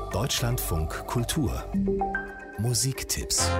Deutschlandfunk Kultur Musiktipps.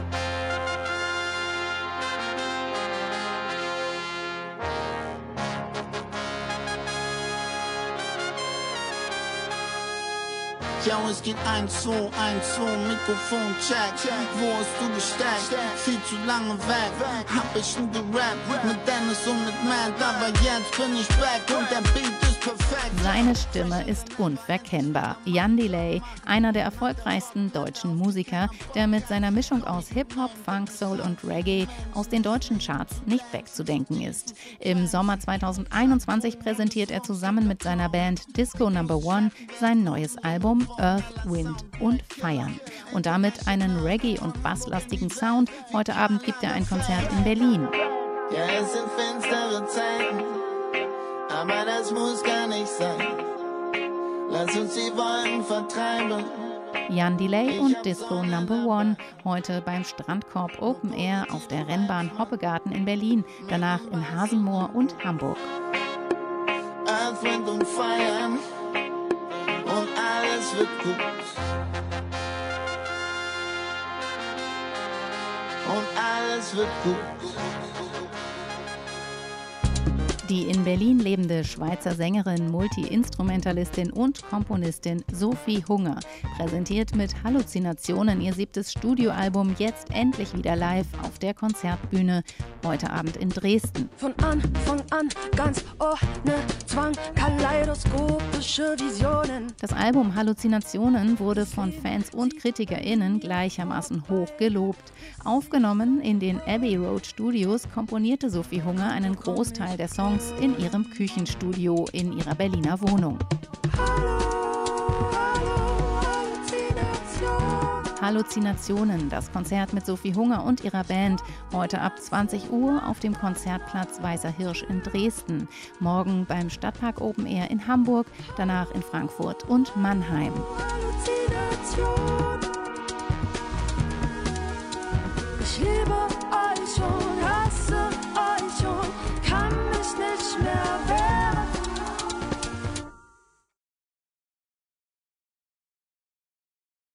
Ja, es geht 1, 2, 1, 2, Mikrofon, check. Wo hast du gesteckt? Viel zu lange weg. Hab ich nie gerappt mit Dennis und mit Matt, aber jetzt bin ich back und der Beat ist perfekt. Seine Stimme ist unverkennbar. Jan Delay, einer der erfolgreichsten deutschen Musiker, der mit seiner Mischung aus Hip-Hop, Funk, Soul und Reggae aus den deutschen Charts nicht wegzudenken ist. Im Sommer 2021 präsentiert er zusammen mit seiner Band Disco No. 1 sein neues Album Earth, Wind und Feiern. Und damit einen Reggae- und basslastigen Sound. Heute Abend gibt er ein Konzert in Berlin. Ja, es sind finstere Zeiten, aber das muss gar nicht sein. Lass uns die Wolken vertreiben. Jan Delay und Disco No. 1 heute beim Strandkorb Open Air auf der Rennbahn Hoppegarten in Berlin, danach in Hasenmoor und Hamburg. Earth, Wind und Feiern. Und alles wird gut. Und alles wird gut. Die in Berlin lebende Schweizer Sängerin, Multi-Instrumentalistin und Komponistin Sophie Hunger präsentiert mit Halluzinationen ihr 7. Studioalbum jetzt endlich wieder live auf der Konzertbühne, heute Abend in Dresden. Von Anfang an ganz ohne Zwang, kaleidoskopische Visionen. Das Album Halluzinationen wurde von Fans und KritikerInnen gleichermaßen hoch gelobt. Aufgenommen in den Abbey Road Studios komponierte Sophie Hunger einen Großteil der Songs in ihrem Küchenstudio in ihrer Berliner Wohnung. Halluzinationen, das Konzert mit Sophie Hunger und ihrer Band. Heute ab 20 Uhr auf dem Konzertplatz Weißer Hirsch in Dresden. Morgen beim Stadtpark Open Air in Hamburg, danach in Frankfurt und Mannheim. Ich liebe